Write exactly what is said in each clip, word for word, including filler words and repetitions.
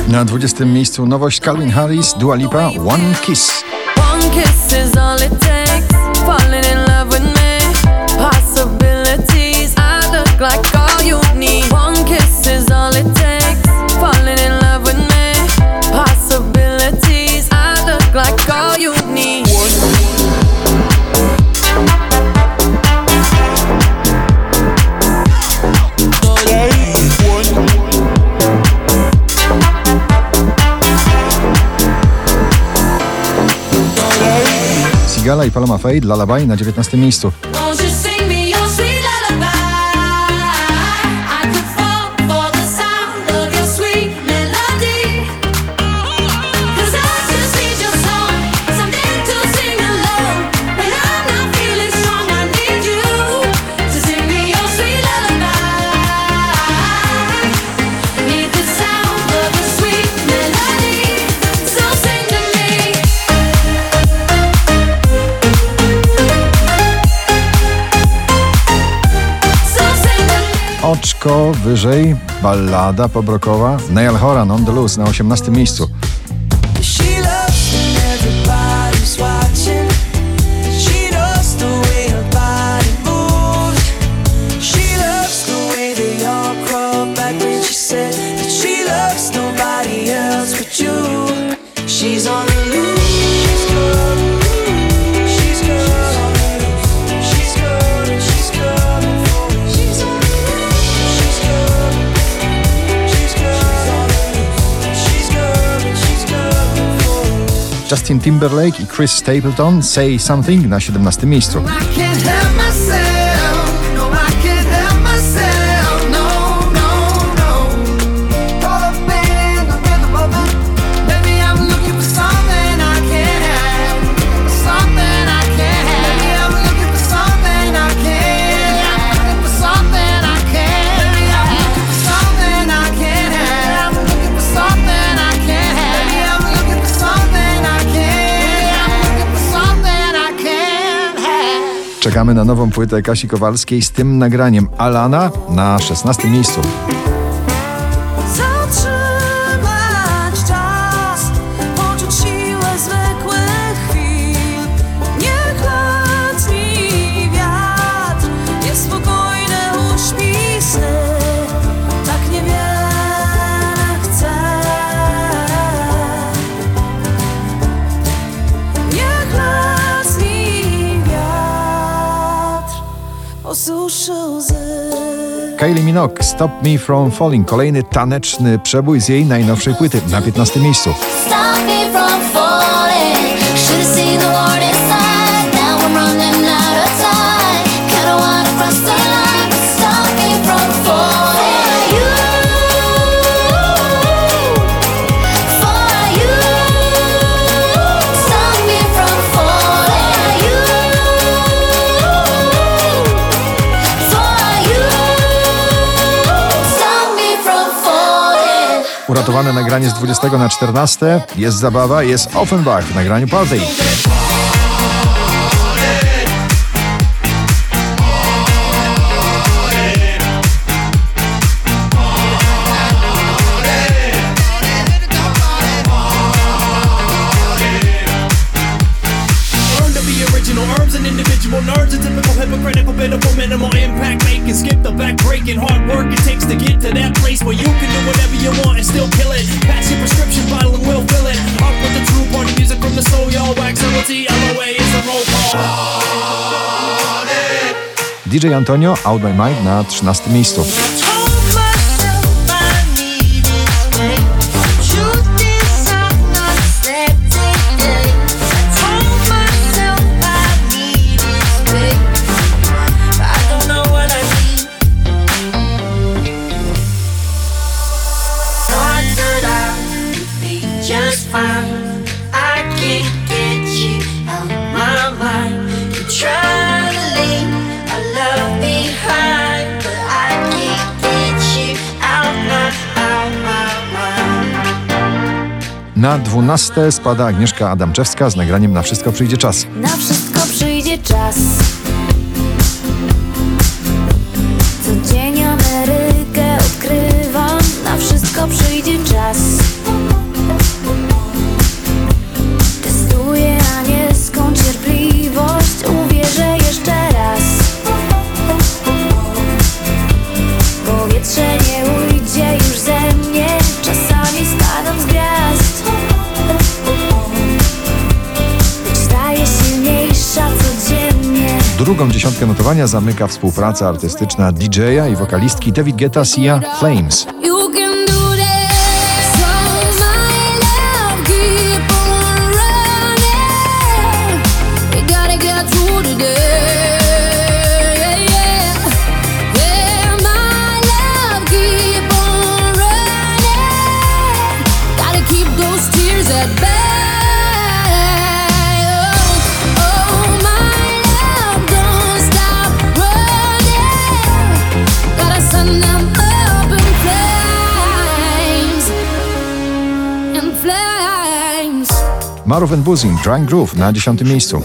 Na dwudziestym miejscu nowość Calvin Harris, Dua Lipa, One Kiss. One kiss is all it takes, falling in love with me, possibilities, I look like all you need. One kiss is all it takes, falling in love with me, possibilities, I look like all you need. Sigala i Paloma Faye, Lullaby na dziewiętnastym miejscu. Oczko wyżej, ballada pobrokowa, Niall Horan, On the Loose na osiemnastym miejscu. Justin Timberlake i Chris Stapleton, Say Something na siedemnastym miejscu. Czekamy na nową płytę Kasi Kowalskiej z tym nagraniem. Alana na szesnastym miejscu. Zatrzymać czas, poczuć siłę zwykłych chwil. Niech leci wiatr, niespokojne uśpi sny. Tak niewiele chcę. Niech leci wiatr, osuszy łzy. Kylie Minogue, Stop Me From Falling. Kolejny taneczny przebój z jej najnowszej płyty na piętnastym miejscu. Stop me from falling. Should've seen the warning sign. Now I'm running out of time. Kinda wanna cross the line, but stop me from falling. You, for you. Stop me from falling. You, for you. Stop me from falling. Uratowane nagranie z dwudziestego na czternaste. Jest zabawa, jest Offenbach w nagraniu Party. Individual nerves, a typical hypocritical bit of a minimal impact making. Skip the back breaking, hard work it takes to get to that place where you can do whatever you want and still kill it. Pass your prescription bottle and we'll fill it up with the true party music from the soul, y'all. Wax L O T L O A is a roll call. D J Antonio, Out My Mind na trzynastym miejscu. Just fine. I can't get you out of my mind. You try to leave our love behind, but I can't get you out my, out my mind. Na dwunaste spada Agnieszka Adamczewska z nagraniem Na wszystko przyjdzie czas. Na wszystko przyjdzie czas. Co dzień Amerykę odkrywam. Na wszystko przyjdzie czas. drugą dziesiątkę notowania zamyka współpraca artystyczna D J a i wokalistki David Guetta Sia Flames. You can do that. So my love, keep on running. We gotta get through today. Yeah, yeah, my love, keep on running. Gotta keep those tears at bay. Oh, oh, my love, don't stop running. Gotta send them up in flames, in flames. Marv and Boozing, Drunk Groove na dziesiątym miejscu.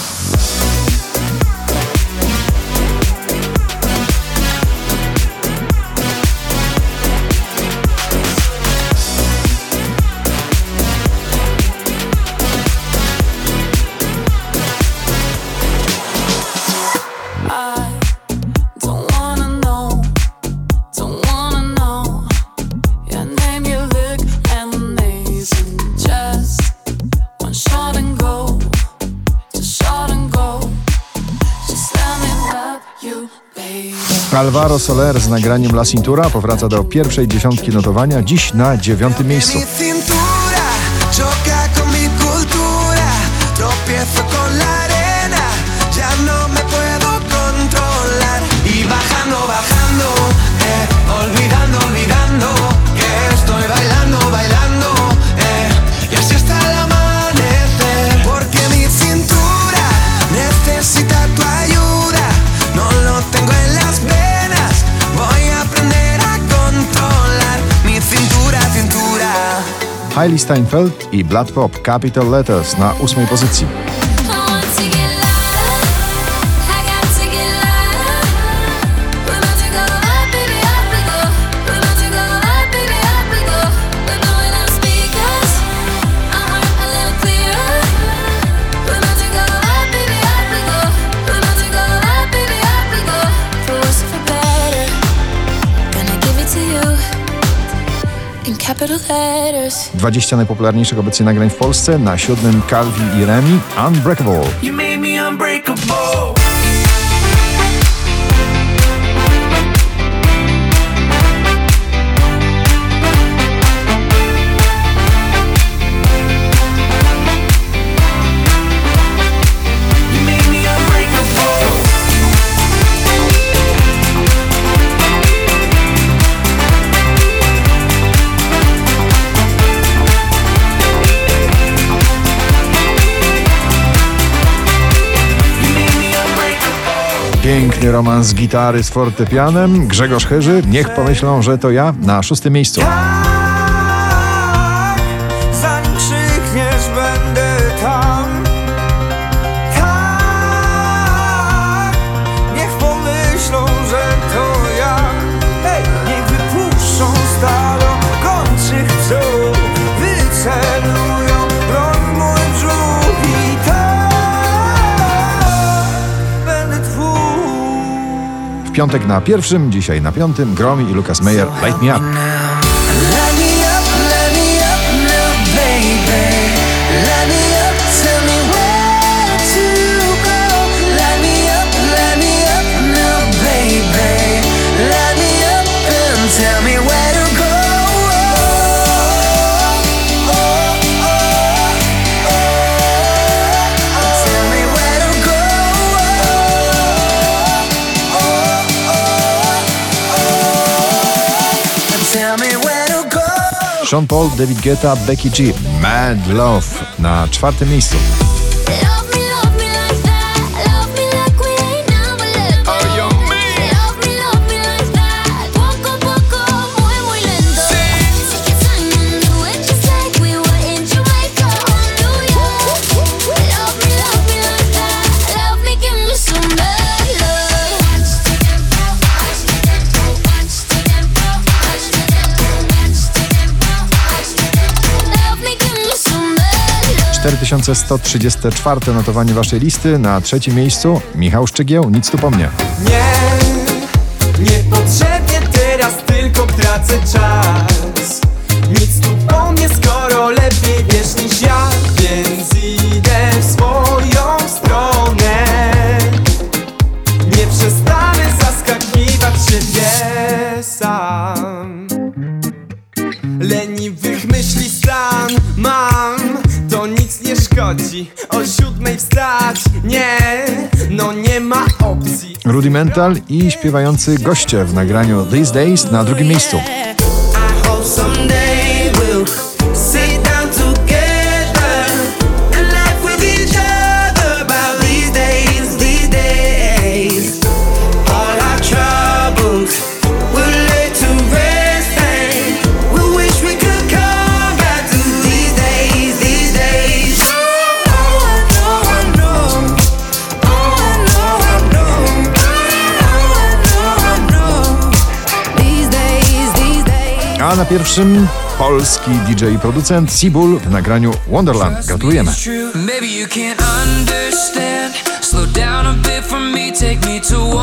Don't wanna know, don't wanna know your name, you look amazing. Just one shot and go, just shot and go. Just let me love you, baby. Alvaro Soler z nagraniem La Cintura powraca do pierwszej dziesiątki notowania, dziś na dziewiątym miejscu. Mi cintura choca con mi cultura, tropiezo con la arena, ya no me puedo controlar. Y bajando, bajando, eh, olvidando, olvidando, que estoy bailando, bailando, eh, y así hasta el amanecer. Porque mi cintura necesita tu ayuda, no lo tengo en las venas, voy a aprender a controlar mi cintura, cintura. Hailey Steinfeld i Blood Pop Capital Letters na ósmej pozycji. I want to get loud, I got to get loud. We're about to go up, baby, up we go. We're about to go up, baby, up we go. We're blowing out speakers, our heart a little clearer. We're about to go up, baby, up we go. We're about to go up, baby, up we go. For worse or for better, gonna give it to you in capital letters. dwadzieścia najpopularniejszych obecnie nagrań w Polsce, na siódmym Calvi i Remi, Unbreakable. You made me unbreakable. You made me unbreakable. Piękny romans gitary z fortepianem, Grzegorz Chyży, Niech pomyślą, że to ja, na szóstym miejscu. Tak, zanim krzykniesz, będę tam. Tak, niech pomyślą, że to ja. Hej, niech wypuszczą stalokończych psów, wycelują broń w mój brzuch i tak będę twój. W piątek na pierwszym, dzisiaj na piątym, Gromi i Lucas Meyer, Light Me Up. Light me up, light me up now, baby. Light me up, tell me where to go. Light me up, light me up now, baby. Light me up and tell me where to go. Oh, oh, oh, oh. Tell me where to go. Oh, oh, oh. Tell me where to go. Sean Paul, David Guetta, Becky G, Mad Love na czwartym miejscu. Love me, love me like that. Love me like we ain't never let go. Love me, love me like that. Poco a poco, muy muy lento. Take your time and do it just like we were in Jamaica or New York. Love me, love me like that. Love me, give me some bad love. Watch the tempo, watch the tempo, watch the tempo, watch the tempo, watch the tempo, watch the tempo. Love me, give me some bad love. cztery tysiące sto trzydzieste czwarte notowanie waszej listy, na trzecim miejscu Michał Szczygieł, Nic tu po mnie. Nie, niepotrzebnie teraz tylko tracę czas. Nic tu po mnie, skoro lepiej wiesz niż ja, więc idę w swoją stronę. Rudimental i śpiewający goście w nagraniu These Days na drugim miejscu. I hope someday we'll sit down together and laugh with each other about these days, these days. All our troubles we'll lay to rest and we wish we could come back to these days, these days. Oh, I know, I know. Oh, I know, I know. Oh, I know, I know. These days, these days. A na pierwszym polski D J i producent Seabull w nagraniu Wonderland. Gratulujemy. Maybe you can't understand. Slow down a bit for me, take me to